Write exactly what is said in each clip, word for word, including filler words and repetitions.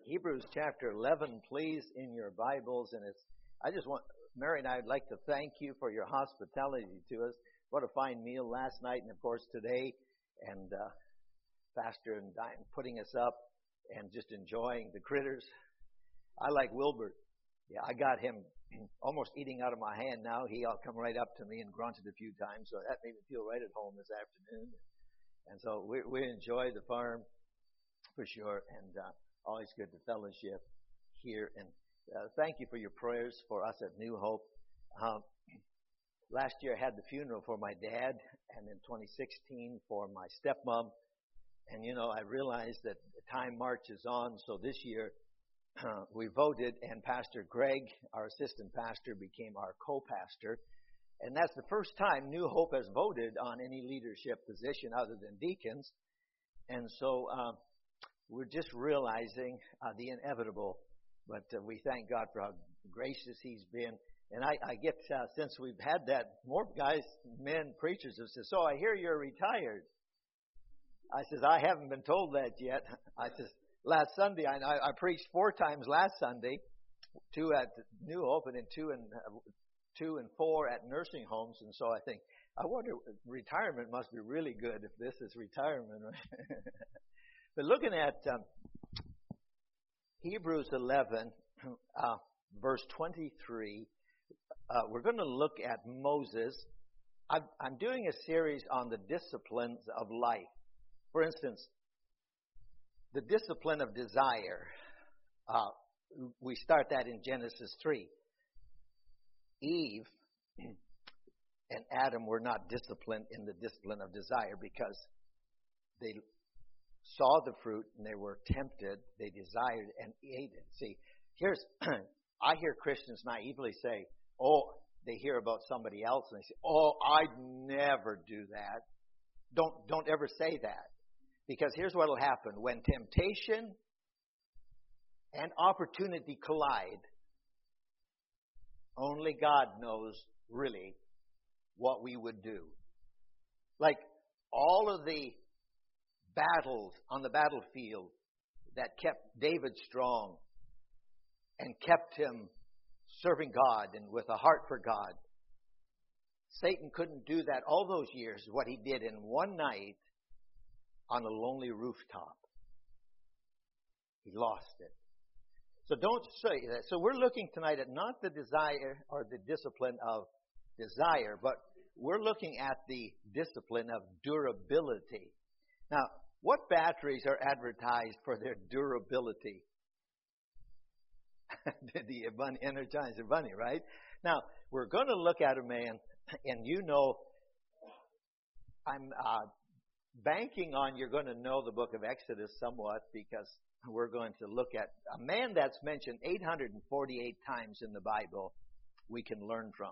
Hebrews chapter eleven, please, in your Bibles. And it's, I just want, Mary and I would like to thank you for your hospitality to us. What a fine meal last night and, of course, today. And uh, Pastor and Diane putting us up and just enjoying the critters. I like Wilbert. Yeah, I got him almost eating out of my hand now. He all come right up to me and grunted a few times, so that made me feel right at home this afternoon. And so we, we enjoy the farm for sure, and uh, always good to fellowship here. And uh, thank you for your prayers for us at New Hope. Um, last year I had the funeral for my dad, and in twenty sixteen for my stepmom. And, you know, I realized that time marches on, so this year uh, we voted, and Pastor Greg, our assistant pastor, became our co-pastor. And that's the first time New Hope has voted on any leadership position other than deacons. And so uh, we're just realizing uh, the inevitable. But uh, we thank God for how gracious He's been. And I, I get, uh, since we've had that, more guys, men, preachers have said, so I hear you're retired. I says, I haven't been told that yet. I says, last Sunday, I, I preached four times last Sunday, two at New Hope and then two and uh, two and four at nursing homes. And so I think, I wonder, retirement must be really good if this is retirement. But looking at um, Hebrews eleven, uh, verse twenty-three, uh, we're going to look at Moses. I'm, I'm doing a series on the disciplines of life. For instance, the discipline of desire. Uh, we start that in Genesis three. Eve and Adam were not disciplined in the discipline of desire because they saw the fruit and they were tempted, they desired and ate it. See, here's, I hear Christians naively say, oh, they hear about somebody else and they say, oh, I'd never do that. Don't, don't ever say that. Because here's what will happen. When temptation and opportunity collide, only God knows really what we would do. Like all of the battles on the battlefield that kept David strong and kept him serving God and with a heart for God. Satan couldn't do that all those years, what he did in one night on a lonely rooftop. He lost it. So don't say that. So we're looking tonight at not the desire or the discipline of desire, but we're looking at the discipline of durability. Now, what batteries are advertised for their durability? The Energizer Bunny, right? Now, we're going to look at a man, and you know, I'm uh, banking on you're going to know the book of Exodus somewhat because we're going to look at a man that's mentioned eight hundred forty-eight times in the Bible we can learn from.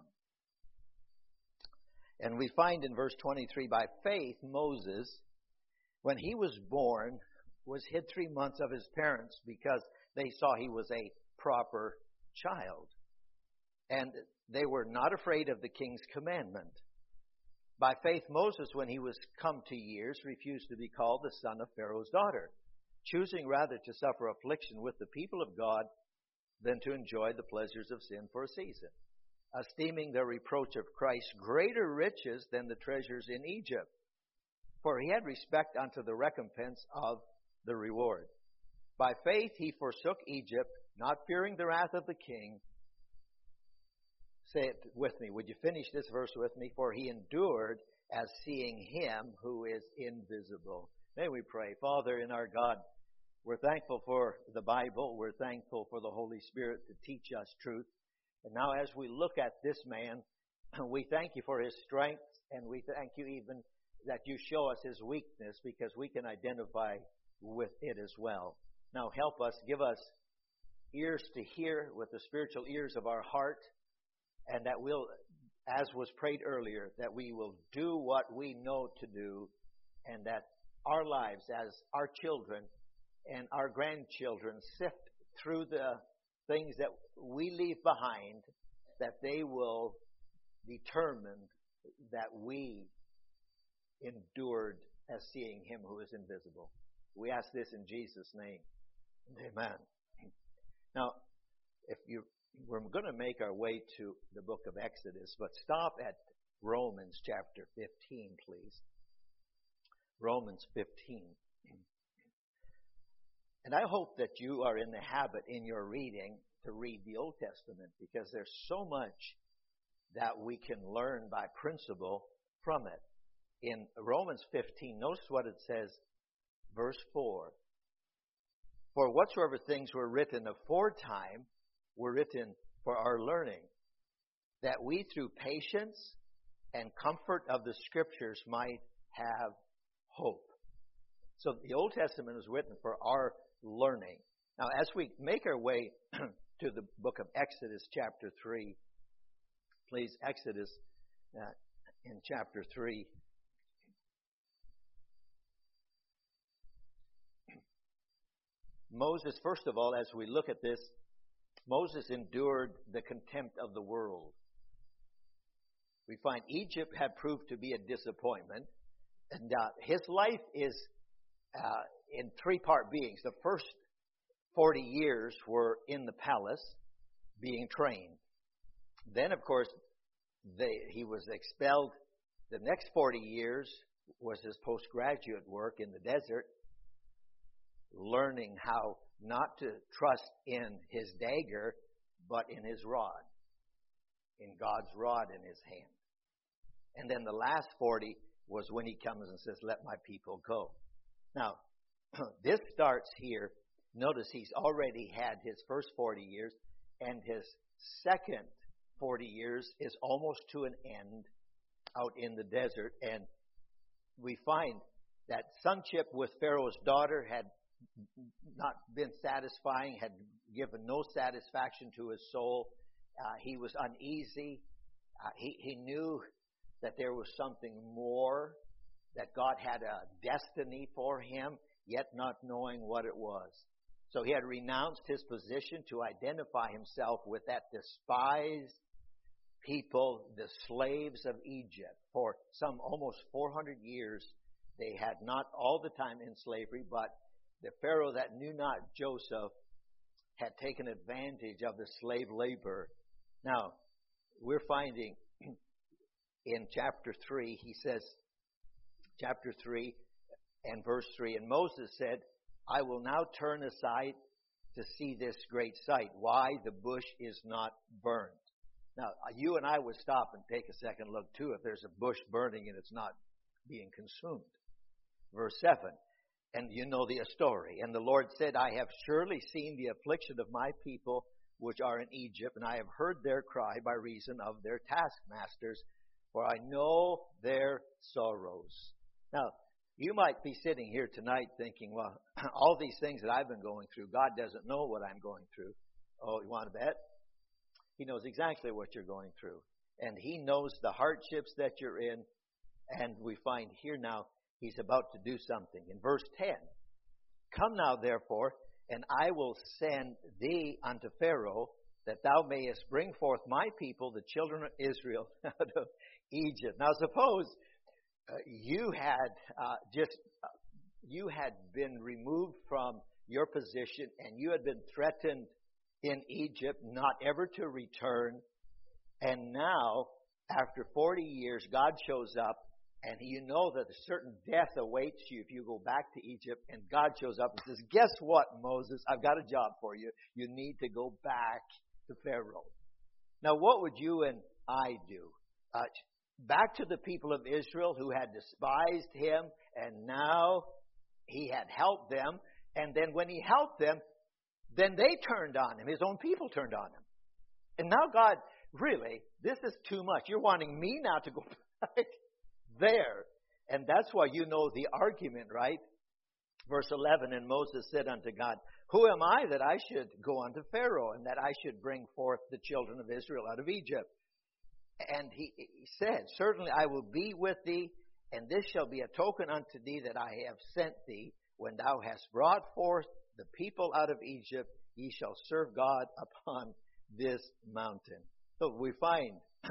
And we find in verse twenty-three, by faith, Moses, when he was born, was hid three months of his parents because they saw he was a proper child. And they were not afraid of the king's commandment. By faith, Moses, when he was come to years, refused to be called the son of Pharaoh's daughter, choosing rather to suffer affliction with the people of God than to enjoy the pleasures of sin for a season, esteeming the reproach of Christ greater riches than the treasures in Egypt. For he had respect unto the recompense of the reward. By faith he forsook Egypt, not fearing the wrath of the king. Say it with me. Would you finish this verse with me? For he endured as seeing him who is invisible. May we pray. Father, in our God, we're thankful for the Bible. We're thankful for the Holy Spirit to teach us truth. And now as we look at this man, we thank you for his strength, and we thank you even that you show us his weakness because we can identify with it as well. Now help us, give us ears to hear with the spiritual ears of our heart, and that we'll, as was prayed earlier, that we will do what we know to do, and that our lives as our children and our grandchildren sift through the things that we leave behind, that they will determine that we endured as seeing him who is invisible. We ask this in Jesus' name. Amen. Now, if you, we're going to make our way to the book of Exodus, but stop at Romans chapter fifteen, please. Romans fifteen. And I hope that you are in the habit in your reading to read the Old Testament, because there's so much that we can learn by principle from it. In Romans fifteen, notice what it says, verse four. For whatsoever things were written aforetime were written for our learning, that we through patience and comfort of the Scriptures might have hope. So the Old Testament was written for our learning. Now, as we make our way to the book of Exodus chapter three, please, Exodus uh, in chapter three. Moses, first of all, as we look at this, Moses endured the contempt of the world. We find Egypt had proved to be a disappointment, and uh, his life is uh, in three-part beings. The first forty years were in the palace being trained. Then, of course, they, he was expelled. The next forty years was his postgraduate work in the desert, learning how not to trust in his dagger, but in his rod, in God's rod in his hand. And then the last forty was when he comes and says, let my people go. Now, this starts here. Notice he's already had his first forty years, and his second forty years is almost to an end out in the desert. And we find that sonship with Pharaoh's daughter had not been satisfying, had given no satisfaction to his soul. Uh, he was uneasy. Uh, he, he knew that there was something more, that God had a destiny for him, yet not knowing what it was. So he had renounced his position to identify himself with that despised people, the slaves of Egypt. For some almost four hundred years, they had not all the time in slavery, but the Pharaoh that knew not Joseph had taken advantage of the slave labor. Now, we're finding in chapter three, he says, chapter three and verse three, and Moses said, I will now turn aside to see this great sight, why the bush is not burned. Now, you and I would stop and take a second look too if there's a bush burning and it's not being consumed. Verse seven, and you know the story. And the Lord said, I have surely seen the affliction of my people which are in Egypt, and I have heard their cry by reason of their taskmasters, for I know their sorrows. Now, you might be sitting here tonight thinking, well, all these things that I've been going through, God doesn't know what I'm going through. Oh, you want to bet? He knows exactly what you're going through. And He knows the hardships that you're in. And we find here now, He's about to do something. In verse ten, come now therefore, and I will send thee unto Pharaoh, that thou mayest bring forth my people, the children of Israel, out of Egypt. Now suppose uh, you had uh, just, uh, you had been removed from your position and you had been threatened in Egypt not ever to return. And now, after forty years, God shows up, and you know that a certain death awaits you if you go back to Egypt. And God shows up and says, guess what, Moses? I've got a job for you. You need to go back to Pharaoh. Now, what would you and I do? Uh, back to the people of Israel who had despised Him, and now He had helped them. And then when He helped them, then they turned on Him. His own people turned on Him. And now God, really, this is too much. You're wanting me now to go back there. And that's why you know the argument, right? Verse eleven, and Moses said unto God, who am I that I should go unto Pharaoh, and that I should bring forth the children of Israel out of Egypt? And he, he said, certainly I will be with thee, and this shall be a token unto thee that I have sent thee. When thou hast brought forth the people out of Egypt, ye shall serve God upon this mountain. So we find,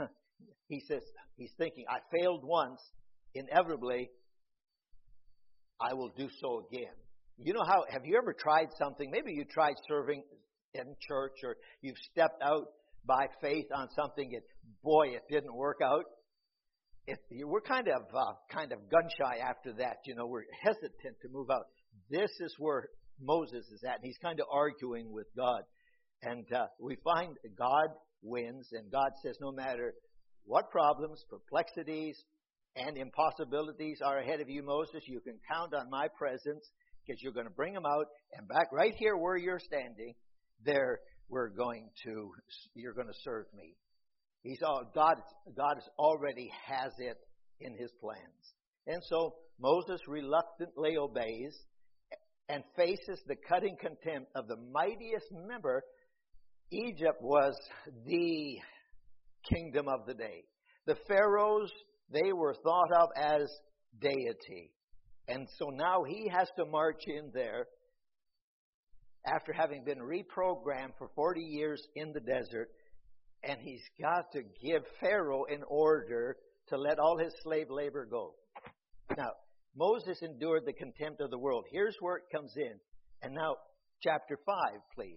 he says, he's thinking, I failed once, inevitably, I will do so again. You know how, have you ever tried something? Maybe you tried serving in church, or you've stepped out by faith on something and boy, it didn't work out. If we're kind of uh, kind of gun shy after that, you know, we're hesitant to move out. This is where Moses is at. He's kind of arguing with God. And uh, we find God wins, and God says no matter what problems, perplexities, and impossibilities are ahead of you, Moses, you can count on my presence, because you're going to bring them out, and back right here where you're standing, there we're going to, you're going to serve me. He's all, God, God already has it in His plans. And so Moses reluctantly obeys and faces the cutting contempt of the mightiest member. Egypt was the kingdom of the day. The pharaohs, they were thought of as deity. And so now he has to march in there after having been reprogrammed for forty years in the desert. And he's got to give Pharaoh an order to let all his slave labor go. Now, Moses endured the contempt of the world. Here's where it comes in. And now, chapter five, please.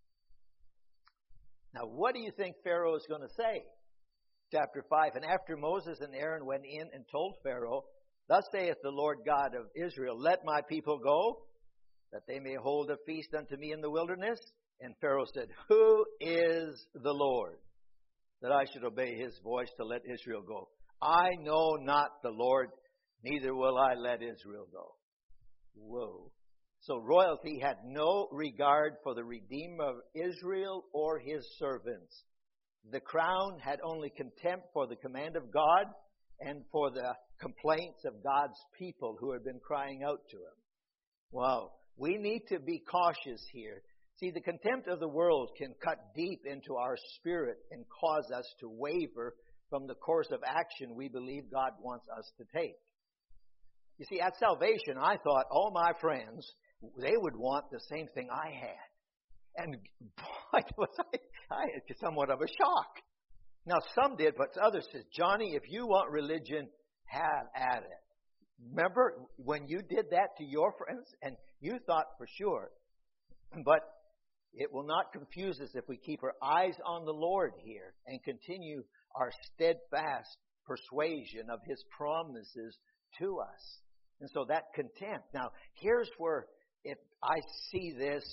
Now, what do you think Pharaoh is going to say? Chapter five. And after Moses and Aaron went in and told Pharaoh, "Thus saith the Lord God of Israel, let my people go, that they may hold a feast unto me in the wilderness." And Pharaoh said, "Who is the Lord, that I should obey His voice to let Israel go? I know not the Lord, neither will I let Israel go." Whoa. So royalty had no regard for the Redeemer of Israel or His servants. The crown had only contempt for the command of God and for the complaints of God's people who had been crying out to Him. Wow. We need to be cautious here. See, the contempt of the world can cut deep into our spirit and cause us to waver from the course of action we believe God wants us to take. You see, at salvation, I thought all my friends, they would want the same thing I had. And boy, was I, I had somewhat of a shock. Now, some did, but others said, "Johnny, if you want religion, have at it." Remember when you did that to your friends? And you thought for sure. But it will not confuse us if we keep our eyes on the Lord here and continue our steadfast persuasion of His promises to us. And so that contempt. Now, here's where, if I see this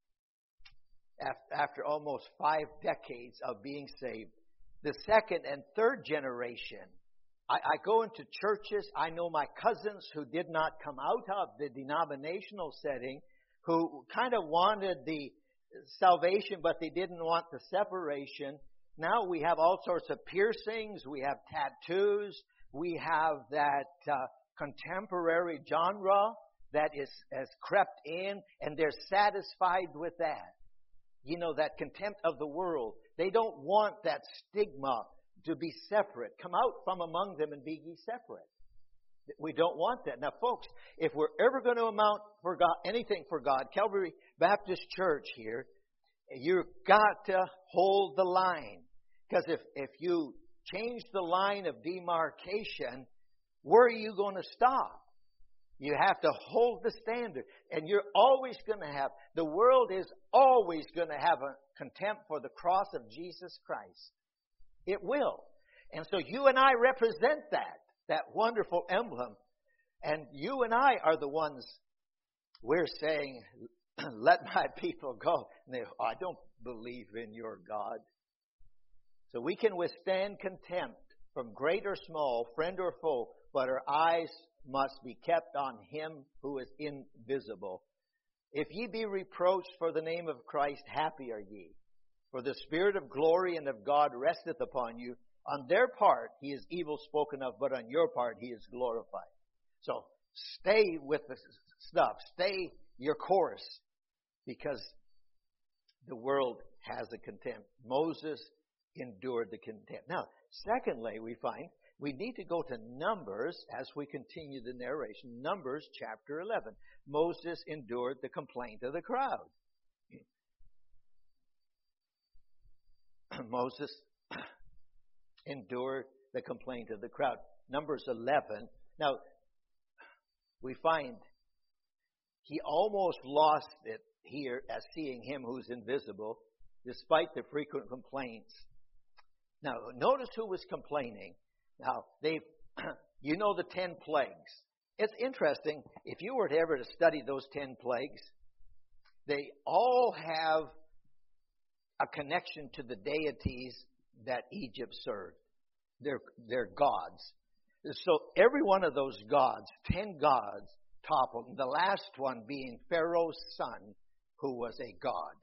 after almost five decades of being saved, the second and third generation, I, I go into churches, I know my cousins who did not come out of the denominational setting, who kind of wanted the salvation, but they didn't want the separation. Now we have all sorts of piercings, we have tattoos, we have that uh, contemporary genre that is has crept in, and they're satisfied with that. You know, that contempt of the world. They don't want that stigma to be separate. Come out from among them and be ye separate. We don't want that. Now, folks, if we're ever going to amount for God, anything for God, Calvary Baptist Church here, you've got to hold the line. Because if, if you change the line of demarcation, where are you going to stop? You have to hold the standard. And you're always going to have, the world is always going to have a contempt for the cross of Jesus Christ. It will. And so you and I represent that, that wonderful emblem. And you and I are the ones, we're saying, let my people go. And they, oh, I don't believe in your God. So we can withstand contempt from great or small, friend or foe, but our eyes must be kept on Him who is invisible. If ye be reproached for the name of Christ, happy are ye. For the Spirit of glory and of God resteth upon you. On their part He is evil spoken of, but on your part He is glorified. So stay with the stuff. Stay your course, because the world has a contempt. Moses endured the contempt. Now, secondly, we find we need to go to Numbers as we continue the narration. Numbers chapter eleven. Moses endured the complaint of the crowd. Moses endured the complaint of the crowd. Numbers eleven. Now, we find he almost lost it here as seeing him who's invisible, despite the frequent complaints. Now, notice who was complaining. Now, they, you know the ten plagues. It's interesting, if you were to ever to study those ten plagues, they all have a connection to the deities that Egypt served. They're, they're gods. So every one of those gods, ten gods, toppled. The last one being Pharaoh's son, who was a god.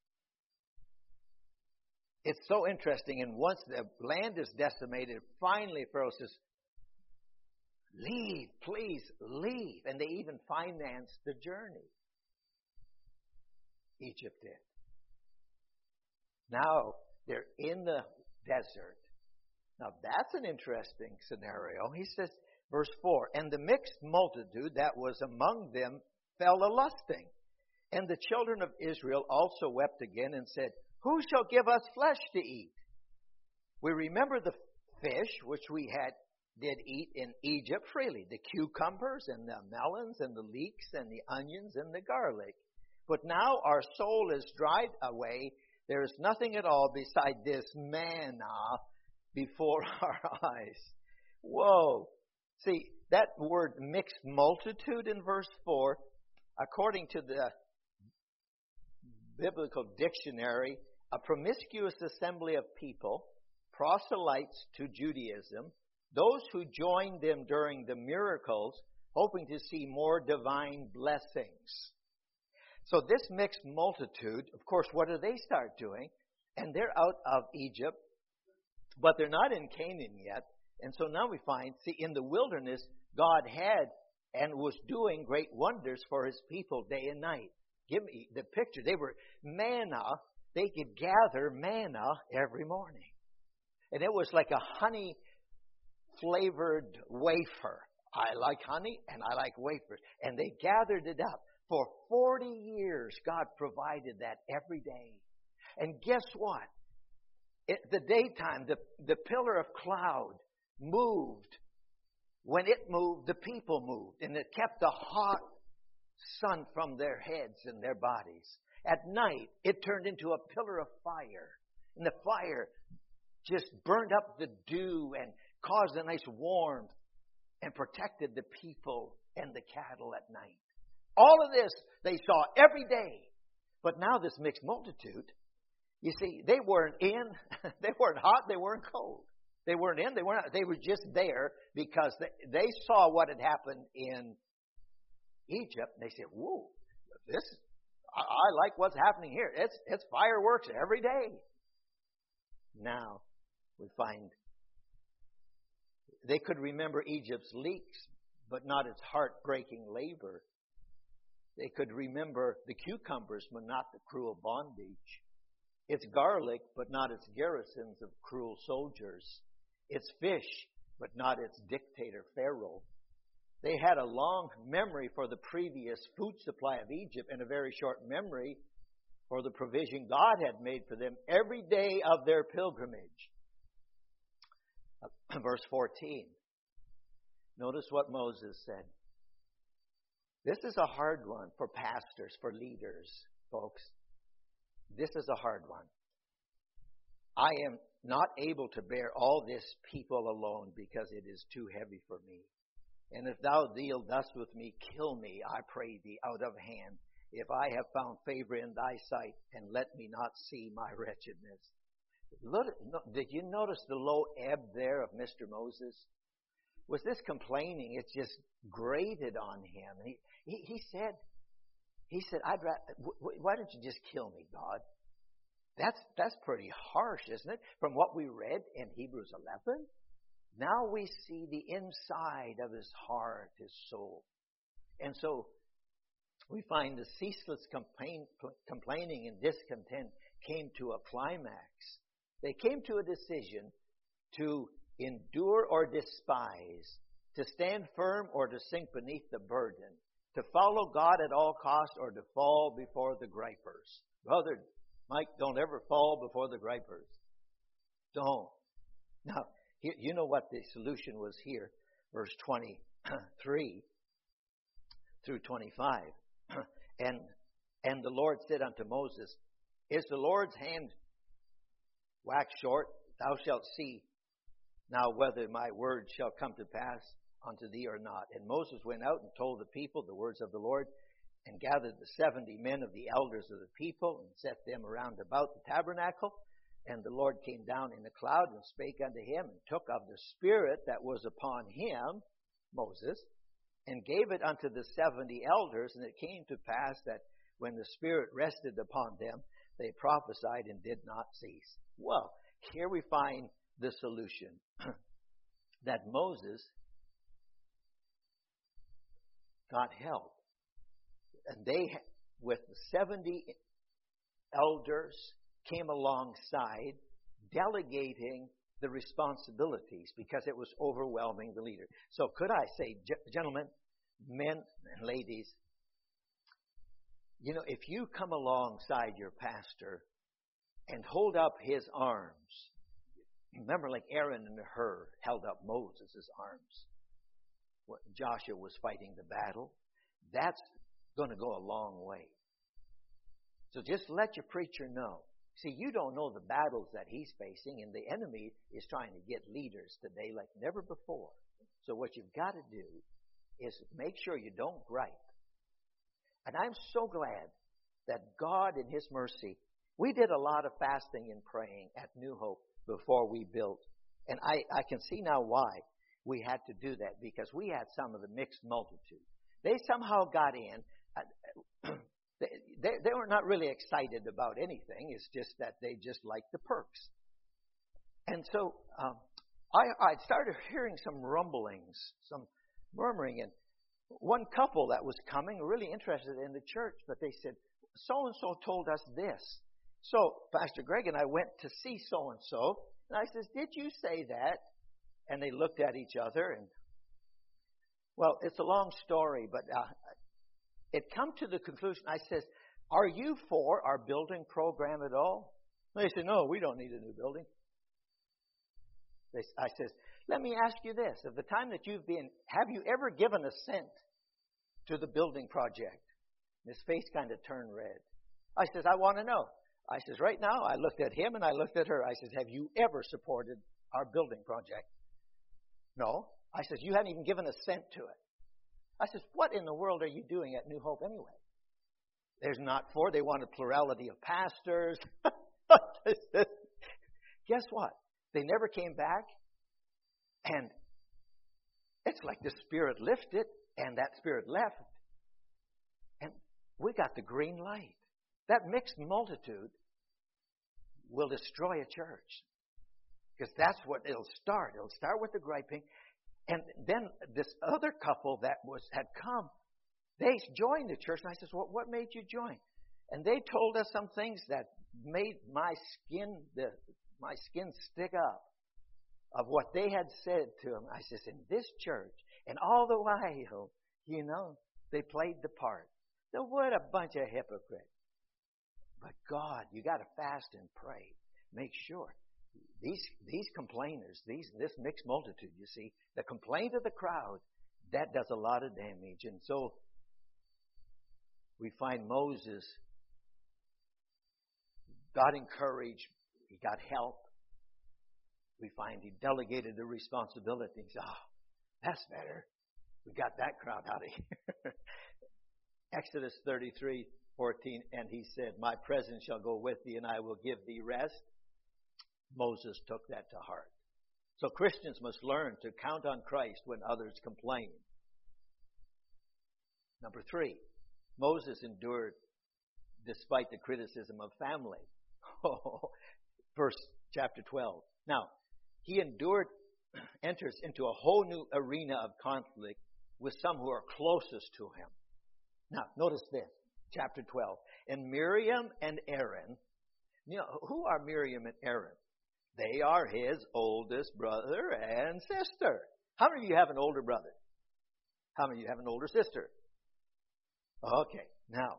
It's so interesting. And once the land is decimated, finally Pharaoh says, leave, please, leave. And they even financed the journey. Egypt did. Now they're in the desert. Now that's an interesting scenario. He says, verse four, and the mixed multitude that was among them fell a-lusting. And the children of Israel also wept again and said, who shall give us flesh to eat? We remember the fish which we had did eat in Egypt freely, the cucumbers and the melons and the leeks and the onions and the garlic. But now our soul is dried away. There is nothing at all beside this manna before our eyes. Whoa. See, that word mixed multitude in verse four, according to the Biblical Dictionary, a promiscuous assembly of people, proselytes to Judaism, those who joined them during the miracles, hoping to see more divine blessings. So this mixed multitude, of course, what do they start doing? And they're out of Egypt, but they're not in Canaan yet. And so now we find, see, in the wilderness, God had and was doing great wonders for His people day and night. Give me the picture. They were manna. They could gather manna every morning. And it was like a honey-flavored wafer. I like honey and I like wafers. And they gathered it up. For forty years, God provided that every day. And guess what? At the daytime, the, the pillar of cloud moved. When it moved, the people moved. And it kept the hot sun from their heads and their bodies. At night, it turned into a pillar of fire. And the fire just burned up the dew and caused a nice warmth and protected the people and the cattle at night. All of this they saw every day. But now this mixed multitude, you see, they weren't in, they weren't hot, they weren't cold. They weren't in, they weren't out. They were just there because they, they saw what had happened in Egypt. And they said, whoa, this, I, I like what's happening here. It's, it's fireworks every day. Now we find they could remember Egypt's leeks, but not its heartbreaking labor. They could remember the cucumbers, but not the cruel bondage. Its garlic, but not its garrisons of cruel soldiers. Its fish, but not its dictator Pharaoh. They had a long memory for the previous food supply of Egypt and a very short memory for the provision God had made for them every day of their pilgrimage. Verse fourteen. Notice what Moses said. This is a hard one for pastors, for leaders, folks. This is a hard one. I am not able to bear all this people alone because it is too heavy for me. And if thou deal thus with me, kill me, I pray thee, out of hand, if I have found favor in thy sight, and let me not see my wretchedness. Look, did you notice the low ebb there of Mister Moses? Was this complaining? It just grated on him. He, he, he said, he said, I'd rather, why don't you just kill me, God? That's, that's pretty harsh, isn't it? From what we read in Hebrews eleven, now we see the inside of his heart, his soul. And so we find the ceaseless complain, complaining and discontent came to a climax. They came to a decision to endure or despise, to stand firm or to sink beneath the burden, to follow God at all costs or to fall before the gripers. Brother Mike, don't ever fall before the gripers. Don't. Now, you know what the solution was here, verse twenty-three through twenty-five. and and the Lord said unto Moses, Is the Lord's hand wax short? Thou shalt see now whether my word shall come to pass unto thee or not. And Moses went out and told the people the words of the Lord, and gathered the seventy men of the elders of the people, and set them around about the tabernacle. And the Lord came down in the cloud, and spake unto him, and took of the Spirit that was upon him, Moses, and gave it unto the seventy elders. And it came to pass that when the Spirit rested upon them, they prophesied and did not cease. Well, here we find the solution. That Moses got help. And they, with the seventy elders, came alongside, delegating the responsibilities, because it was overwhelming the leader. So could I say, gentlemen, men and ladies, you know, if you come alongside your pastor and hold up his arms, remember like Aaron and Hur held up Moses' arms when Joshua was fighting the battle, that's going to go a long way. So just let your preacher know. See, you don't know the battles that he's facing, and the enemy is trying to get leaders today like never before. So what you've got to do is make sure you don't gripe. And I'm so glad that God in His mercy, we did a lot of fasting and praying at New Hope before we built. And I, I can see now why we had to do that, because we had some of the mixed multitude. They somehow got in. They, they, they were not really excited about anything. It's just that they just liked the perks. And so um, I, I started hearing some rumblings, some murmuring. And one couple that was coming, really interested in the church, but they said, so-and-so told us this. So Pastor Greg and I went to see so-and-so. And I says, did you say that? And they looked at each other. And well, it's a long story, but uh, it come to the conclusion. I says, are you for our building program at all? And they said, no, we don't need a new building. They, I says, let me ask you this. At the time that you've been, have you ever given a cent to the building project? And his face kind of turned red. I says, I want to know. I says, right now, I looked at him and I looked at her. I says, have you ever supported our building project? No. I says, you haven't even given a cent to it. I says, what in the world are you doing at New Hope anyway? There's not four. They want a plurality of pastors. Guess what? They never came back. And it's like the Spirit lifted and that Spirit left. And we got the green light. That mixed multitude will destroy a church. Because that's what it'll start. It'll start with the griping. And then this other couple that was had come, they joined the church. And I said, well, what made you join? And they told us some things that made my skin, the, my skin stick up of what they had said to them. I said, in this church, and all the while, you know, they played the part. So what a bunch of hypocrites. But God, you got to fast and pray. Make sure. These these complainers, these this mixed multitude, you see, the complaint of the crowd, that does a lot of damage. And so we find Moses got encouraged, he got help. We find he delegated the responsibility. He said, oh, that's better. We got that crowd out of here. Exodus thirty-three fourteen, and he said, my presence shall go with thee, and I will give thee rest. Moses took that to heart. So Christians must learn to count on Christ when others complain. Number three, Moses endured despite the criticism of family. Verse chapter twelve. Now, he endured, enters into a whole new arena of conflict with some who are closest to him. Now, notice this, chapter twelve. And Miriam and Aaron, you know, who are Miriam and Aaron? They are his oldest brother and sister. How many of you have an older brother? How many of you have an older sister? Okay, now,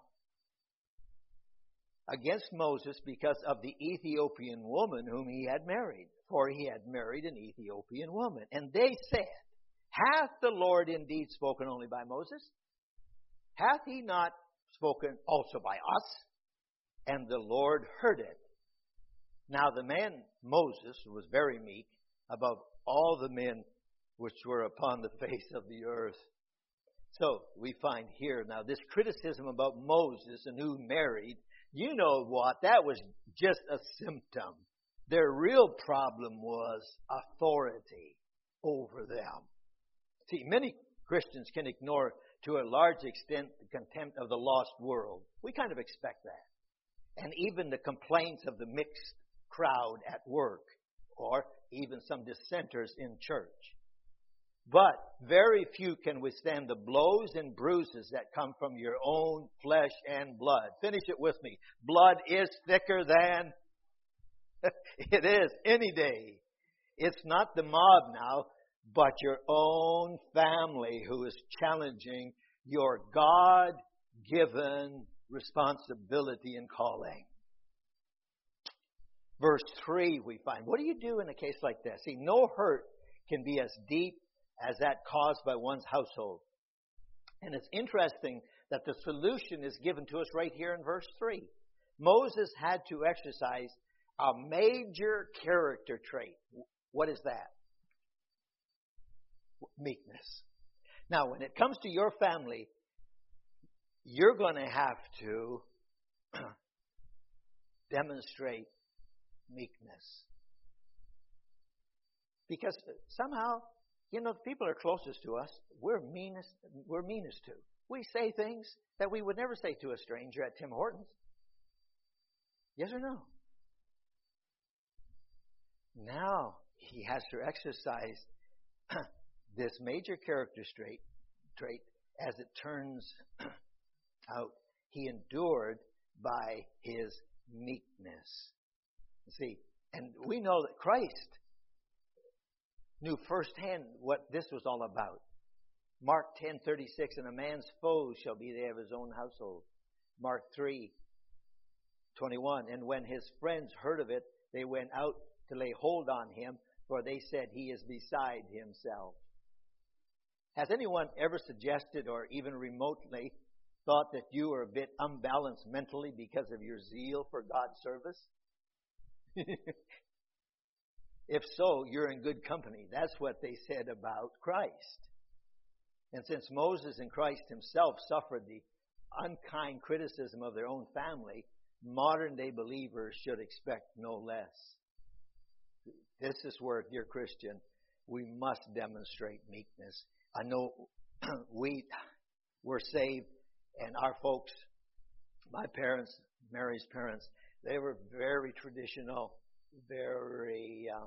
against Moses because of the Ethiopian woman whom he had married, for he had married an Ethiopian woman. And they said, hath the Lord indeed spoken only by Moses? Hath he not spoken also by us, and the Lord heard it. Now the man Moses was very meek above all the men which were upon the face of the earth. So we find here now this criticism about Moses and who married, you know what? That was just a symptom. Their real problem was authority over them. See, many Christians can ignore to a large extent the contempt of the lost world. We kind of expect that. And even the complaints of the mixed crowd at work, or even some dissenters in church. But very few can withstand the blows and bruises that come from your own flesh and blood. Finish it with me. Blood is thicker than it is any day. It's not the mob now, but your own family who is challenging your God-given responsibility and calling. Verse three we find, what do you do in a case like this? See, no hurt can be as deep as that caused by one's household. And it's interesting that the solution is given to us right here in verse three. Moses had to exercise a major character trait. What is that? Meekness. Now, when it comes to your family, you're going to have to demonstrate meekness. Because somehow, you know, the people are closest to us, we're meanest, we're meanest to. We say things that we would never say to a stranger at Tim Hortons. Yes or no? Now he has to exercise this major character trait, trait as it turns out. He endured by his meekness. See, and we know that Christ knew firsthand what this was all about. Mark ten thirty-six, and a man's foes shall be they of his own household. Mark three twenty-one, and when his friends heard of it, they went out to lay hold on him, for they said he is beside himself. Has anyone ever suggested or even remotely thought that you were a bit unbalanced mentally because of your zeal for God's service? If so, you're in good company. That's what they said about Christ. And since Moses and Christ himself suffered the unkind criticism of their own family, modern-day believers should expect no less. This is where, dear Christian, we must demonstrate meekness. I know we were saved, and our folks, my parents, Mary's parents, they were very traditional, very uh,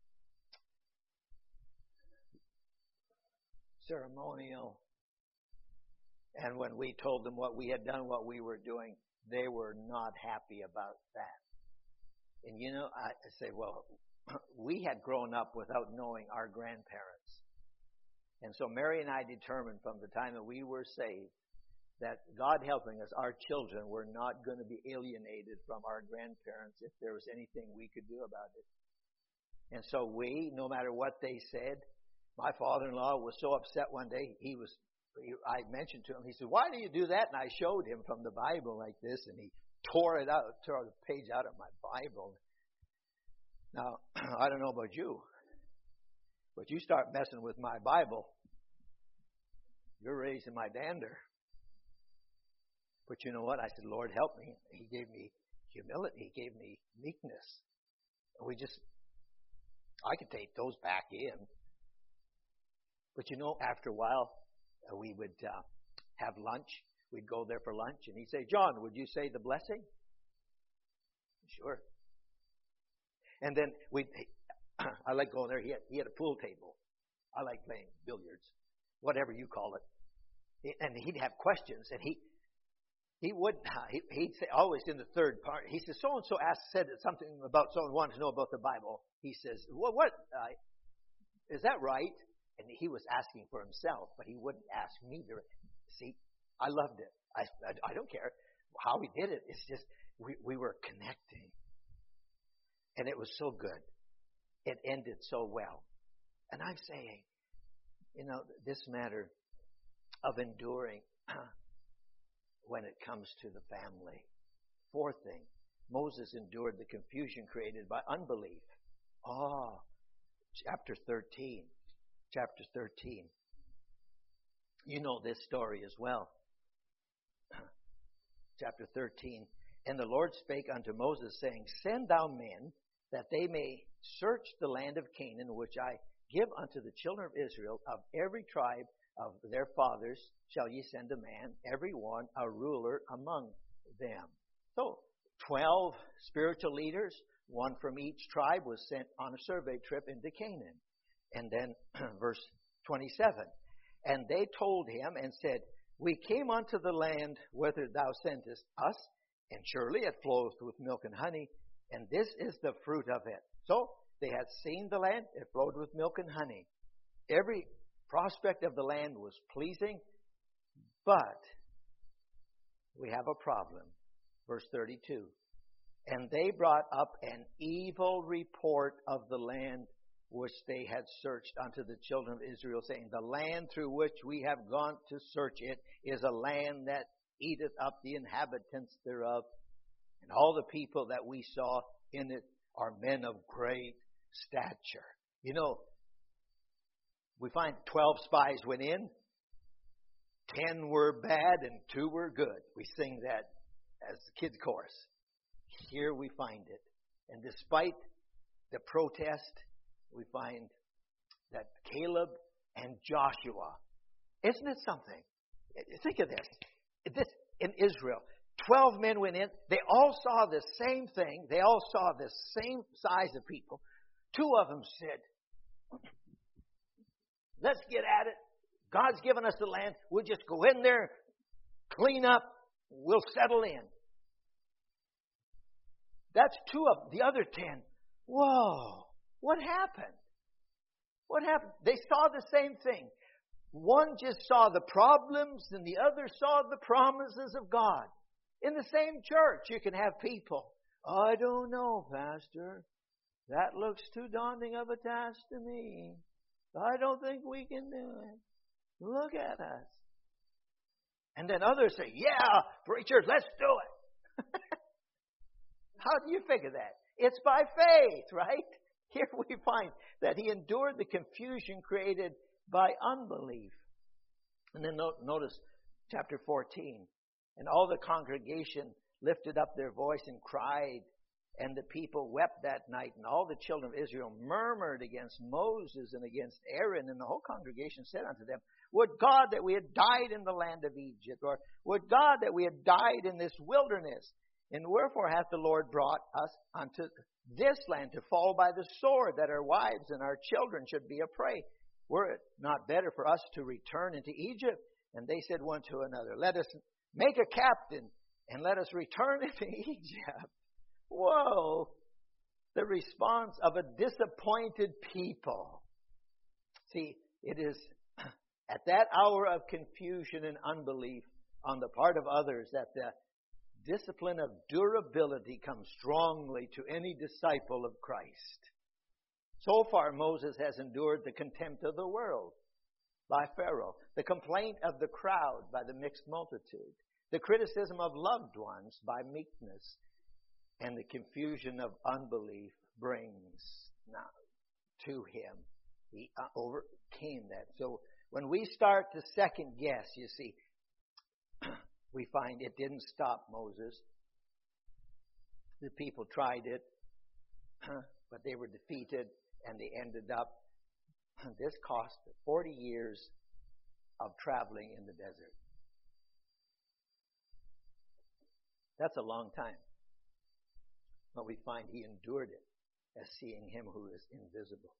ceremonial. And when we told them what we had done, what we were doing, they were not happy about that. And you know, I say, well, we had grown up without knowing our grandparents. And so Mary and I determined from the time that we were saved that God helping us, our children were not going to be alienated from our grandparents if there was anything we could do about it. And so we, no matter what they said, my father-in-law was so upset one day, he was, I mentioned to him, he said, why do you do that? And I showed him from the Bible like this, and he tore it out, tore the page out of my Bible. Now, I don't know about you, but you start messing with my Bible, you're raising my dander. But you know what? I said, Lord, help me. He gave me humility. He gave me meekness. And we just, I could take those back in. But you know, after a while, uh, we would uh, have lunch. We'd go there for lunch. And he'd say, John, would you say the blessing? Sure. And then we, I like going there. He had, he had a pool table. I like playing billiards, whatever you call it. And he'd have questions, and he he would he, he'd say always in the third part. He says, so and so asked said something about someone wanted to know about the Bible. He says, well, what uh, is that right? And he was asking for himself, but he wouldn't ask me directly. See, I loved it. I I, I don't care how we did it. It's just we we were connecting. And it was so good. It ended so well. And I'm saying, you know, this matter of enduring, when it comes to the family. Fourth thing, Moses endured the confusion created by unbelief. Ah, chapter thirteen. Chapter thirteen. You know this story as well. Chapter thirteen. And the Lord spake unto Moses, saying, Send thou men, that they may search the land of Canaan, which I give unto the children of Israel. Of every tribe of their fathers shall ye send a man, every one a ruler among them. So, twelve spiritual leaders, one from each tribe, was sent on a survey trip into Canaan. And then, verse twenty-seven, and they told him and said, We came unto the land whither thou sentest us, and surely it floweth with milk and honey, and this is the fruit of it. So, they had seen the land, it flowed with milk and honey. Every prospect of the land was pleasing, but we have a problem. Verse thirty-two, and they brought up an evil report of the land which they had searched unto the children of Israel, saying, The land through which we have gone to search it is a land that eateth up the inhabitants thereof, and all the people that we saw in it are men of great stature. You know, we find twelve spies went in, ten were bad, and two were good. We sing that as the kids' chorus. Here we find it. And despite the protest, we find that Caleb and Joshua, isn't it something? Think of this. This in Israel, twelve men went in. They all saw the same thing. They all saw the same size of people. Two of them said, Let's get at it. God's given us the land. We'll just go in there, clean up, we'll settle in. That's two of them. The other ten, whoa, what happened? What happened? They saw the same thing. One just saw the problems and the other saw the promises of God. In the same church, you can have people. I don't know, Pastor. That looks too daunting of a task to me. I don't think we can do it. Look at us. And then others say, yeah, preachers, let's do it. How do you figure that? It's by faith, right? Here we find that he endured the confusion created by unbelief. And then notice chapter fourteen. And all the congregation lifted up their voice and cried, and the people wept that night. And all the children of Israel murmured against Moses and against Aaron. And the whole congregation said unto them, Would God that we had died in the land of Egypt, or would God that we had died in this wilderness? And wherefore hath the Lord brought us unto this land to fall by the sword, that our wives and our children should be a prey? Were it not better for us to return into Egypt? And they said one to another, Let us make a captain, and let us return into Egypt. Whoa! The response of a disappointed people. See, it is at that hour of confusion and unbelief on the part of others that the discipline of durability comes strongly to any disciple of Christ. So far, Moses has endured the contempt of the world by Pharaoh, the complaint of the crowd by the mixed multitude, the criticism of loved ones by meekness, and the confusion of unbelief brings now to him. He overcame that. So when we start to second guess, you see, we find it didn't stop Moses. The people tried it, but they were defeated, and they ended up, this cost forty years of traveling in the desert. That's a long time. But we find he endured it as seeing him who is invisible.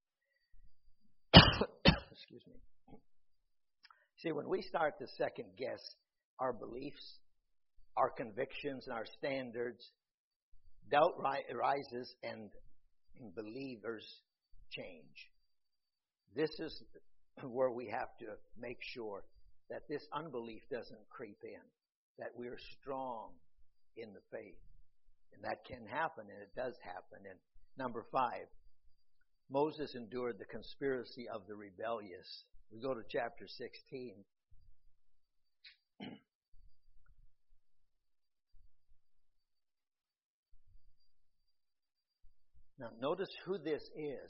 Excuse me. See, when we start to second guess our beliefs, our convictions, and our standards, doubt rises and believers change. This is where we have to make sure that this unbelief doesn't creep in, that we're strong in the faith. And that can happen, and it does happen. And number five, Moses endured the conspiracy of the rebellious. We go to chapter sixteen. Now, notice who this is.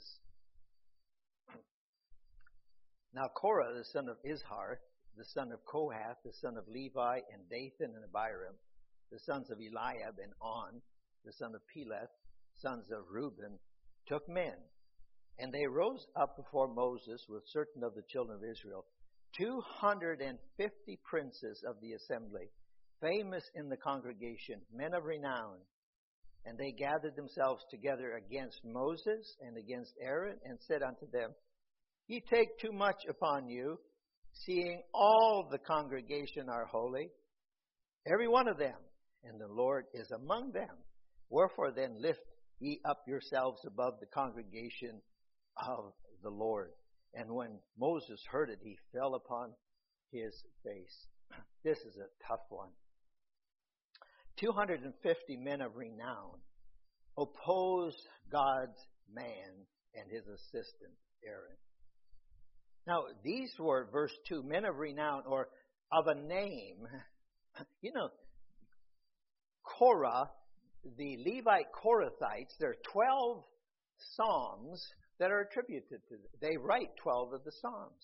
Now, Korah, the son of Izhar, the son of Kohath, the son of Levi, and Dathan and Abiram, the sons of Eliab and On, the son of Peleth, sons of Reuben, took men. And they rose up before Moses with certain of the children of Israel, two hundred fifty princes of the assembly, famous in the congregation, men of renown. And they gathered themselves together against Moses and against Aaron, and said unto them, Ye take too much upon you, seeing all the congregation are holy, every one of them, and the Lord is among them. Wherefore then lift ye up yourselves above the congregation of the Lord. And when Moses heard it, he fell upon his face. This is a tough one. two hundred fifty men of renown opposed God's man and his assistant, Aaron. Now, these were, verse two, men of renown, or of a name. You know, Korah, the Levite Korathites, there are twelve psalms that are attributed to them. They write twelve of the psalms.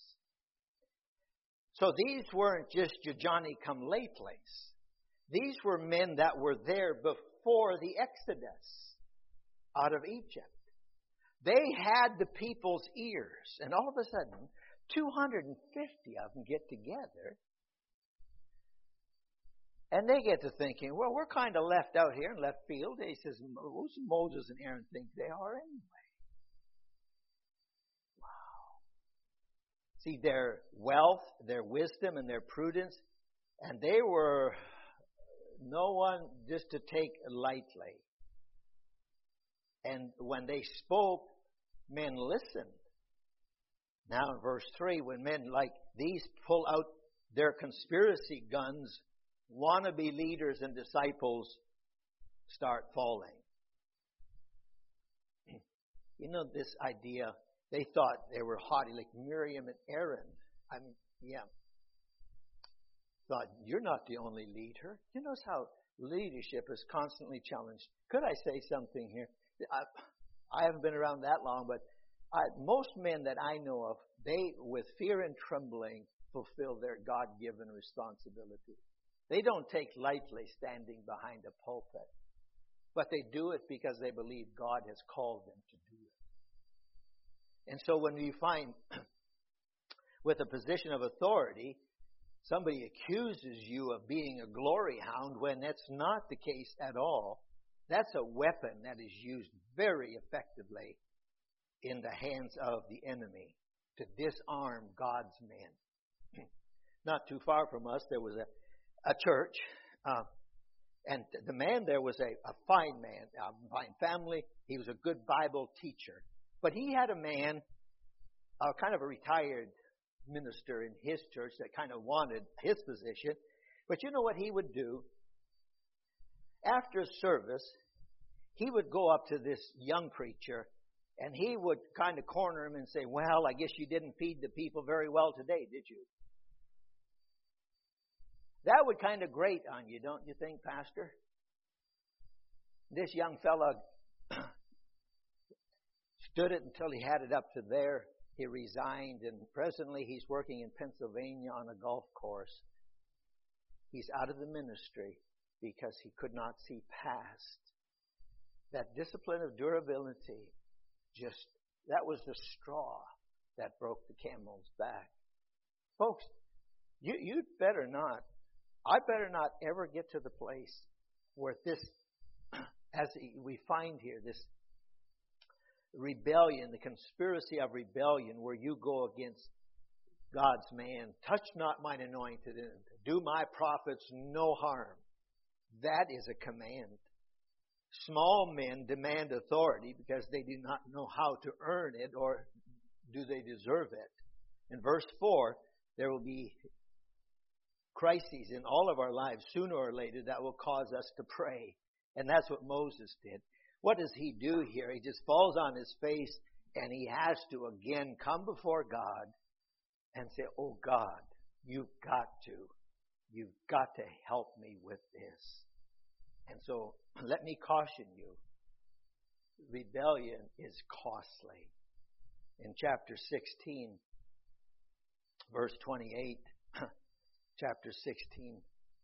So these weren't just your Johnny-come-latelys. These were men that were there before the Exodus out of Egypt. They had the people's ears, and all of a sudden, two hundred fifty of them get together, and they get to thinking, well, we're kind of left out here in left field. He says, who's Moses and Aaron think they are anyway? Wow. See, their wealth, their wisdom, and their prudence, and they were no one just to take lightly. And when they spoke, men listened. Now in verse three, when men like these pull out their conspiracy guns, wannabe leaders and disciples start falling. You know, this idea, they thought they were haughty, like Miriam and Aaron. I mean, yeah. Thought, you're not the only leader. You notice how leadership is constantly challenged. Could I say something here? I, I haven't been around that long, but I, most men that I know of, they, with fear and trembling, fulfill their God-given responsibility. They don't take lightly standing behind a pulpit, but they do it because they believe God has called them to do it. And so when you find, with a position of authority, somebody accuses you of being a glory hound when that's not the case at all, that's a weapon that is used very effectively in the hands of the enemy to disarm God's men. Not too far from us, there was a, a church, uh, and the man there was a, a fine man, a fine family. He was a good Bible teacher. But he had a man, uh, kind of a retired minister in his church that kind of wanted his position. But you know what he would do? After service, he would go up to this young preacher and he would kind of corner him and say, well, I guess you didn't feed the people very well today, did you? That would kind of grate on you, don't you think, Pastor? This young fella stood it until he had it up to there. He resigned, and presently he's working in Pennsylvania on a golf course. He's out of the ministry because he could not see past. That discipline of durability, just, that was the straw that broke the camel's back. Folks, you, you'd better not, I better not ever get to the place where this, as we find here, this rebellion, the conspiracy of rebellion, where you go against God's man, touch not mine anointed, and do my prophets no harm. That is a command. Small men demand authority because they do not know how to earn it, or do they deserve it. In verse four, there will be crises in all of our lives sooner or later that will cause us to pray. And that's what Moses did. What does he do here? He just falls on his face and he has to again come before God and say, oh God, you've got to, you've got to help me with this. And so let me caution you. rebellion is costly. In chapter sixteen, verse twenty-eight, chapter sixteen,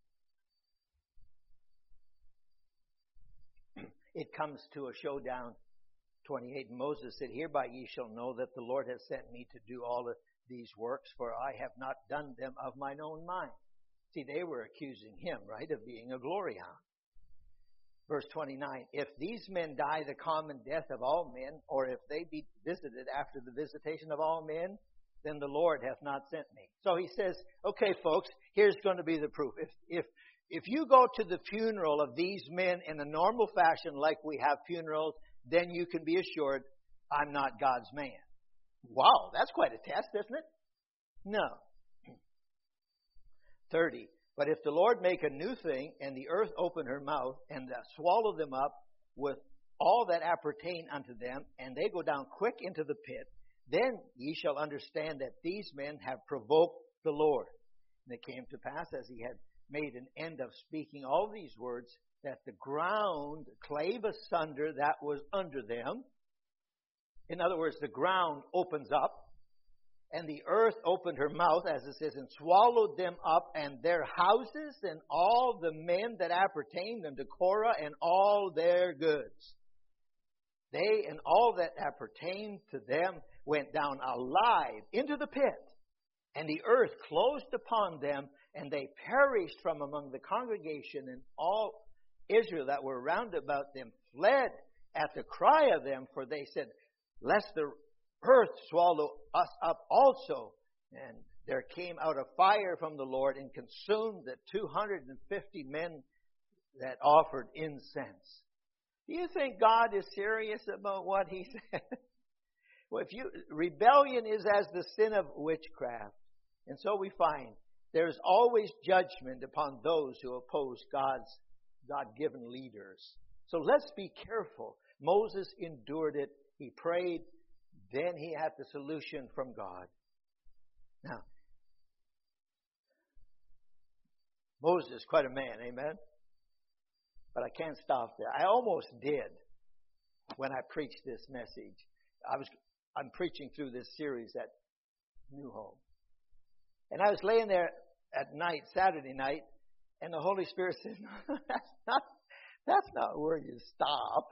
it comes to a showdown. twenty-eight, Moses said, "Hereby ye shall know that the Lord has sent me to do all of these works, for I have not done them of mine own mind." See, they were accusing him, right, of being a glory hound. Verse twenty-nine, "If these men die the common death of all men, or if they be visited after the visitation of all men, then the Lord hath not sent me." So he says, okay, folks, here's going to be the proof. If, if, if you go to the funeral of these men in a normal fashion like we have funerals, then you can be assured I'm not God's man. Wow, that's quite a test, isn't it? No. thirty, "But if the Lord make a new thing, and the earth open her mouth, and uh, swallow them up with all that appertain unto them, and they go down quick into the pit, then ye shall understand that these men have provoked the Lord." And it came to pass, as he had made an end of speaking all these words, that the ground clave asunder that was under them. In other words, the ground opens up, and the earth opened her mouth, as it says, and swallowed them up, and their houses, and all the men that appertained unto Korah, and all their goods. They and all that appertained to them went down alive into the pit, and the earth closed upon them, and they perished from among the congregation, and all Israel that were round about them fled at the cry of them, for they said, "Lest the earth swallow us up also." And there came out a fire from the Lord and consumed the two hundred fifty men that offered incense. Do you think God is serious about what he said? Well, if you, rebellion is as the sin of witchcraft. And so we find there's always judgment upon those who oppose God's God-given leaders. So let's be careful. Moses endured it. He prayed. Then he had the solution from God. Now, Moses, quite a man, amen? But I can't stop there. I almost did when I preached this message. I was, I'm preaching through this series at New Home. And I was laying there at night, Saturday night, and the Holy Spirit said, "No, that's not, that's not where you stop.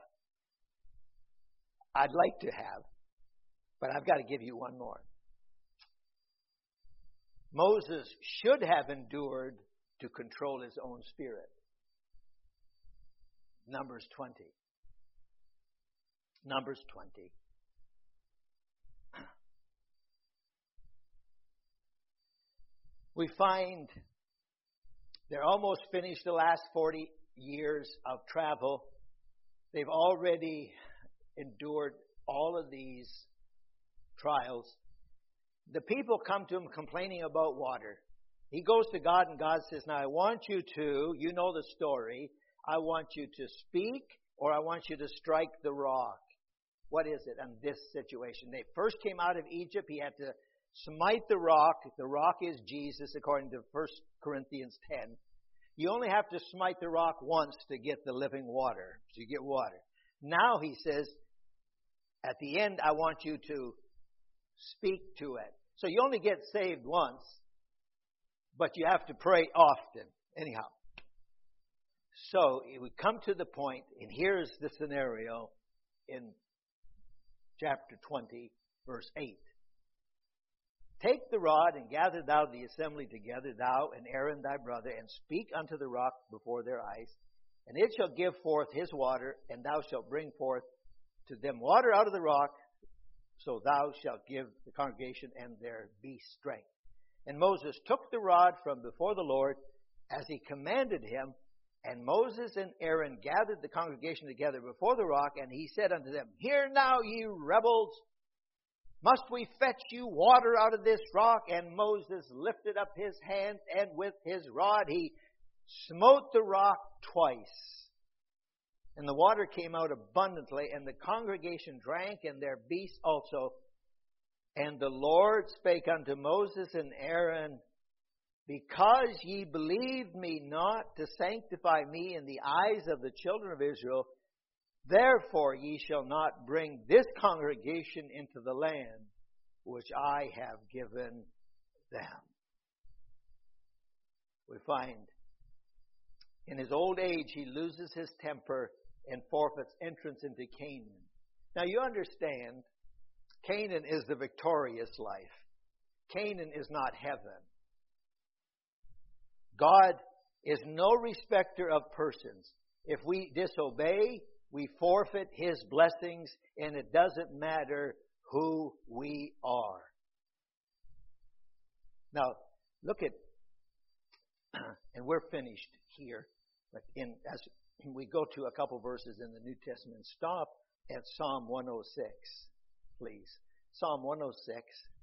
I'd like to have, but I've got to give you one more." Moses should have endured to control his own spirit. Numbers twenty. Numbers twenty. We find they're almost finished the last forty years of travel. They've already endured all of these trials. The people come to him complaining about water. He goes to God, and God says, "Now I want you to, you know the story, I want you to speak, or I want you to strike the rock." What is it in this situation? They first came out of Egypt. He had to smite the rock. The rock is Jesus, according to First Corinthians ten. You only have to smite the rock once to get the living water. So you get water. Now he says, at the end, I want you to speak to it. So you only get saved once, but you have to pray often. Anyhow. So we come to the point, and here's the scenario in chapter twenty, verse eight. "Take the rod and gather thou the assembly together, thou and Aaron thy brother, and speak unto the rock before their eyes, and it shall give forth his water, and thou shalt bring forth to them water out of the rock, so thou shalt give the congregation and their beasts strength." And Moses took the rod from before the Lord as he commanded him, and Moses and Aaron gathered the congregation together before the rock, and he said unto them, "Hear now, ye rebels, must we fetch you water out of this rock?" And Moses lifted up his hand, and with his rod he smote the rock twice. And the water came out abundantly, and the congregation drank, and their beasts also. And the Lord spake unto Moses and Aaron, "Because ye believed me not to sanctify me in the eyes of the children of Israel, Therefore ye shall not bring this congregation into the land which I have given them. We find in his old age he loses his temper and forfeits entrance into Canaan. Now you understand, Canaan is the victorious life. Canaan is not heaven. God is no respecter of persons. If we disobey, we forfeit His blessings, and it doesn't matter who we are. Now, look at, and we're finished here, but in as we go to a couple verses in the New Testament, stop at Psalm one oh six, please. Psalm one oh six.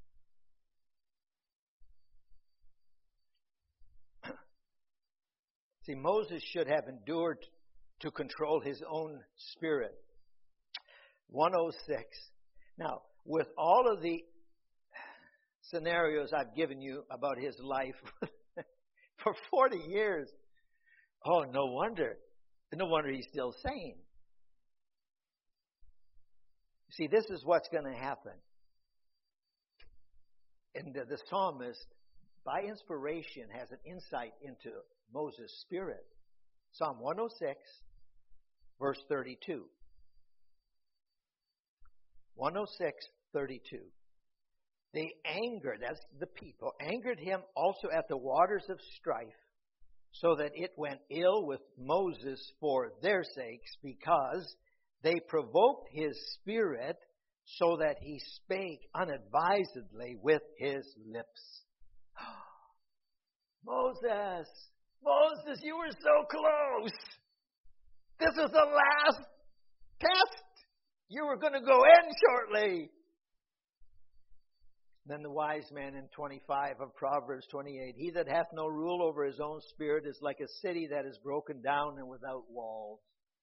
See, Moses should have endured to control his own spirit. one oh six. Now, with all of the scenarios I've given you about his life for forty years, oh, no wonder. No wonder he's still sane. See, this is what's going to happen. And the, the psalmist, by inspiration, has an insight into Moses' spirit. Psalm one oh six, verse thirty-two. one oh six, thirty-two. They angered, that's the people, angered him also at the waters of strife, so that it went ill with Moses for their sakes, because they provoked his spirit, so that he spake unadvisedly with his lips. Moses, Moses, you were so close. This was the last test. You were going to go in shortly. Then the wise man in twenty-five of Proverbs twenty-eight, he that hath no rule over his own spirit is like a city that is broken down and without walls.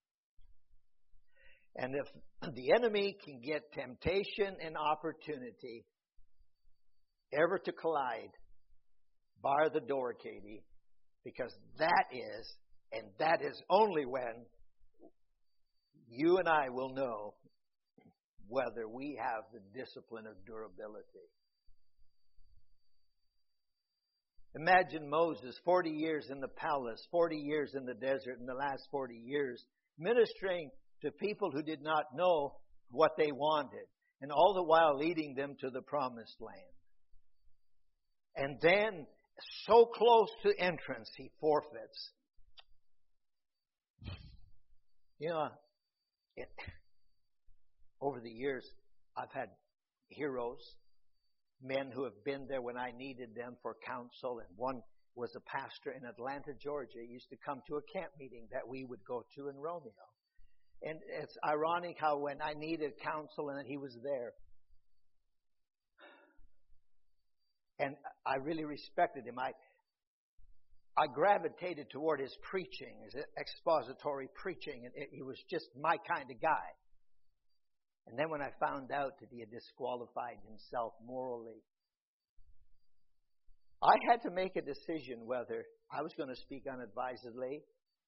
And if the enemy can get temptation and opportunity ever to collide, bar the door, Katie, because that is, and that is only when you and I will know whether we have the discipline of durability. Imagine Moses, forty years in the palace, forty years in the desert, in the last forty years, ministering to people who did not know what they wanted, and all the while leading them to the promised land. And then, so close to entrance, he forfeits. You know, it, over the years, I've had heroes, men who have been there when I needed them for counsel, and one was a pastor in Atlanta, Georgia. He used to come to a camp meeting that we would go to in Romeo. And it's ironic how when I needed counsel and he was there. And I really respected him. I I gravitated toward his preaching, his expository preaching, and it, he was just my kind of guy. And then when I found out that he had disqualified himself morally, I had to make a decision whether I was going to speak unadvisedly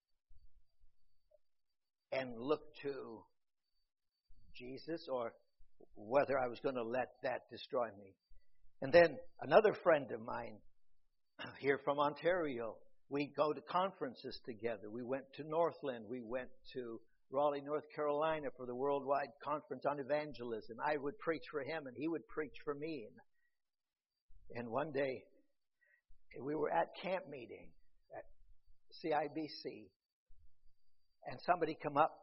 and look to Jesus, or whether I was going to let that destroy me. And then another friend of mine here from Ontario, we go to conferences together. We went to Northland. We went to Raleigh, North Carolina for the Worldwide Conference on Evangelism. I would preach for him and he would preach for me. And, and one day, we were at camp meeting at C I B C. And somebody come up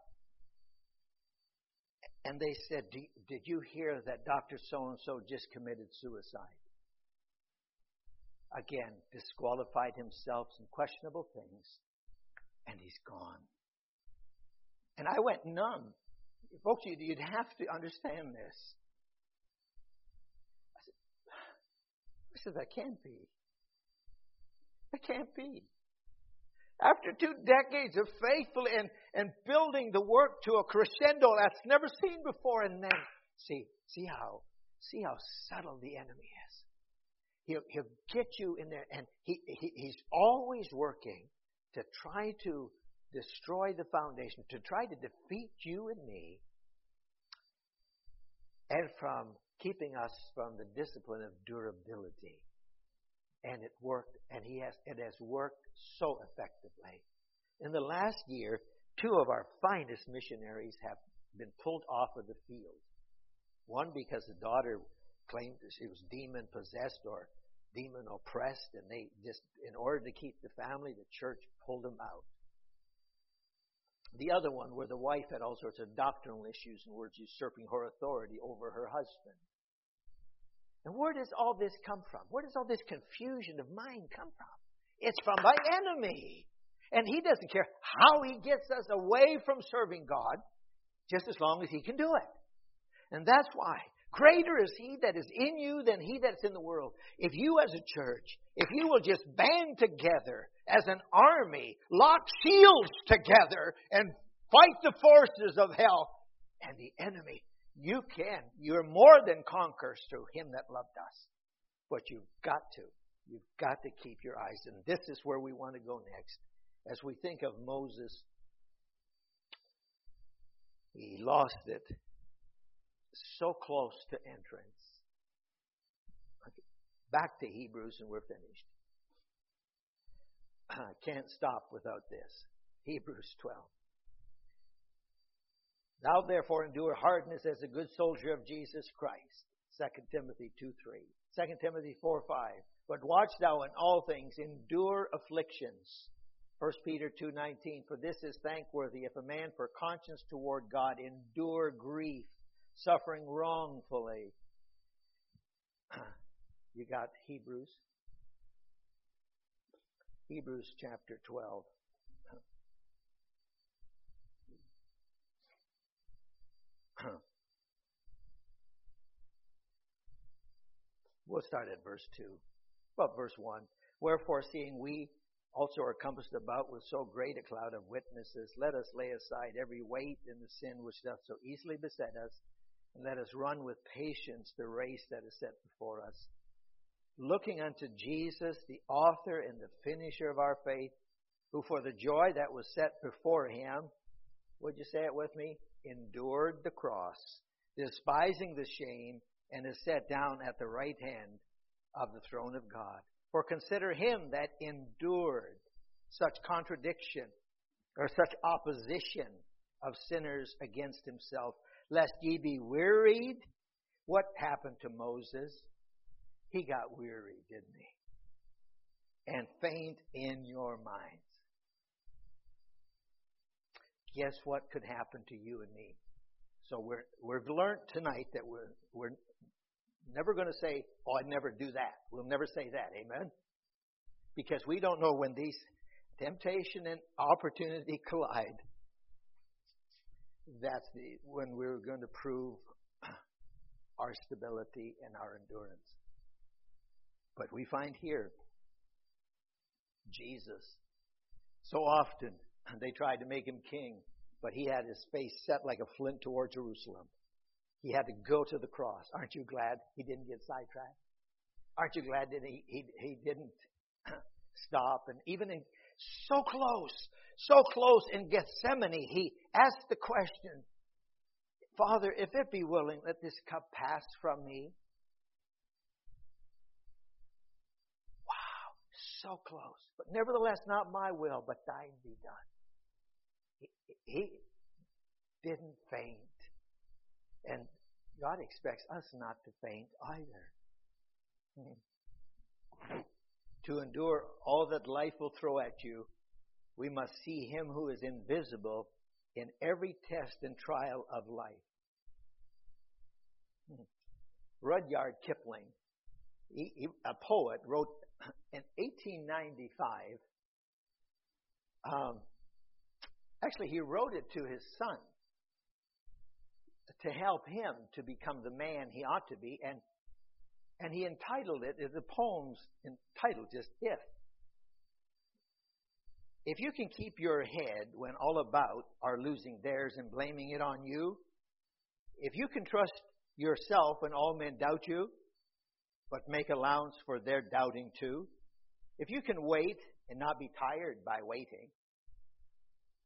and they said, did you hear that Doctor So-and-so just committed suicide? Again, disqualified himself, some questionable things, and he's gone. And I went numb. Folks, you'd have to understand this. I said, I said, that can't be. That can't be. After two decades of faithfully and, and building the work to a crescendo that's never seen before, and then see, see how, see how subtle the enemy is. He'll, he'll get you in there, and he, he he's always working to try to destroy the foundation, to try to defeat you and me, and from keeping us from the discipline of durability. And it worked, and he has it has worked so effectively. In the last year, two of our finest missionaries have been pulled off of the field. One because the daughter claimed that she was demon-possessed or demon-oppressed, and they just, in order to keep the family, the church pulled them out. The other one, where the wife had all sorts of doctrinal issues and was usurping her authority over her husband. And where does all this come from? Where does all this confusion of mind come from? It's from the enemy. And he doesn't care how he gets us away from serving God, just as long as he can do it. And that's why greater is he that is in you than he that's in the world. If you as a church, if you will just band together as an army, lock shields together and fight the forces of hell and the enemy, you can. You're more than conquerors through him that loved us. But you've got to. You've got to keep your eyes. And this is where we want to go next. As we think of Moses, he lost it so close to entrance. Okay. Back to Hebrews and we're finished. I can't stop without this. Hebrews twelve. Thou therefore endure hardness as a good soldier of Jesus Christ. Second Timothy two three. Second Timothy four five. But watch thou in all things, endure afflictions. First Peter two nineteen. For this is thankworthy if a man for conscience toward God endure grief, suffering wrongfully. You got Hebrews? Hebrews chapter twelve. We'll start at verse two. Well, verse one. Wherefore, seeing we also are compassed about with so great a cloud of witnesses, let us lay aside every weight and the sin which doth so easily beset us, and let us run with patience the race that is set before us, looking unto Jesus, the author and the finisher of our faith, who for the joy that was set before him, would you say it with me? Endured the cross, despising the shame, and is set down at the right hand of the throne of God. For consider him that endured such contradiction or such opposition of sinners against himself, lest ye be wearied. What happened to Moses? He got weary, didn't he? And faint in your minds. Guess what could happen to you and me? So we're, we've learned tonight that we're, we're never going to say, oh, I'd never do that. We'll never say that. Amen? Because we don't know when these temptation and opportunity collide. That's the when we're going to prove our stability and our endurance. But we find here, Jesus, so often they tried to make him king, but he had his face set like a flint toward Jerusalem. He had to go to the cross. Aren't you glad he didn't get sidetracked? Aren't you glad that he he, he didn't stop? And even in, so close, so close in Gethsemane, he asked the question, Father, if it be willing, let this cup pass from me. Wow, so close. But nevertheless, not my will, but thine be done. He, he didn't faint. And God expects us not to faint either. Hmm. To endure all that life will throw at you, we must see him who is invisible in every test and trial of life. Hmm. Rudyard Kipling, he, he, a poet, wrote in eighteen ninety-five, um, actually he wrote it to his son, to help him to become the man he ought to be. And and he entitled it, the poem's entitled just If. If you can keep your head when all about are losing theirs and blaming it on you, if you can trust yourself when all men doubt you, but make allowance for their doubting too, if you can wait and not be tired by waiting,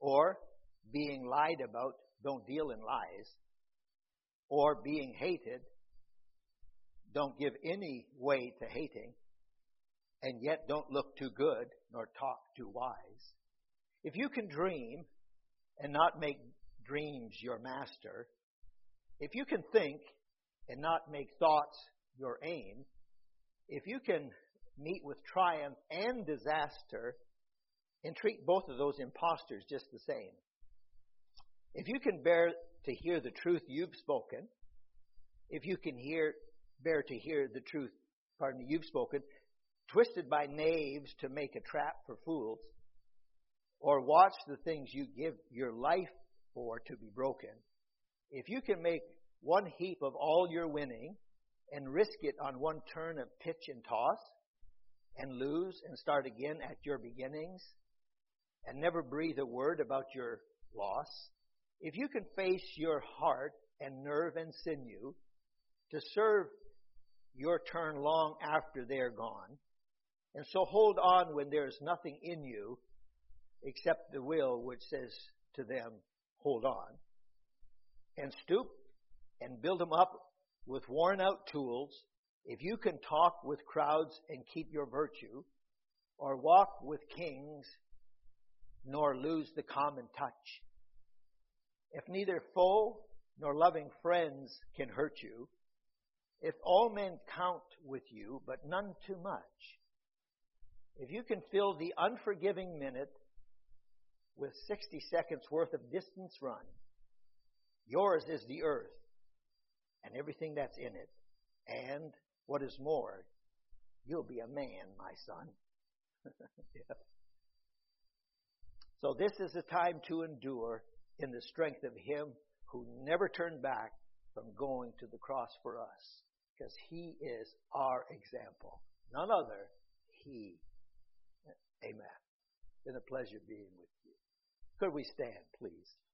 or being lied about, don't deal in lies, or being hated, don't give any way to hating, and yet don't look too good nor talk too wise. If you can dream and not make dreams your master, if you can think and not make thoughts your aim, if you can meet with triumph and disaster and treat both of those impostors just the same, if you can bear to hear the truth you've spoken, if you can hear bear to hear the truth, pardon me, you've spoken, twisted by knaves to make a trap for fools, or watch the things you give your life for to be broken, if you can make one heap of all your winning and risk it on one turn of pitch and toss, and lose and start again at your beginnings, and never breathe a word about your loss, if you can face your heart and nerve and sinew to serve your turn long after they're gone, and so hold on when there's nothing in you except the will which says to them, hold on, and stoop and build them up with worn out tools, if you can talk with crowds and keep your virtue, or walk with kings nor lose the common touch, if neither foe nor loving friends can hurt you, if all men count with you but none too much, if you can fill the unforgiving minute with sixty seconds worth of distance run, yours is the earth and everything that's in it. And what is more, you'll be a man, my son. Yeah. So this is a time to endure in the strength of Him who never turned back from going to the cross for us, because He is our example. None other, He. Amen. It's been a pleasure being with you. Could we stand, please?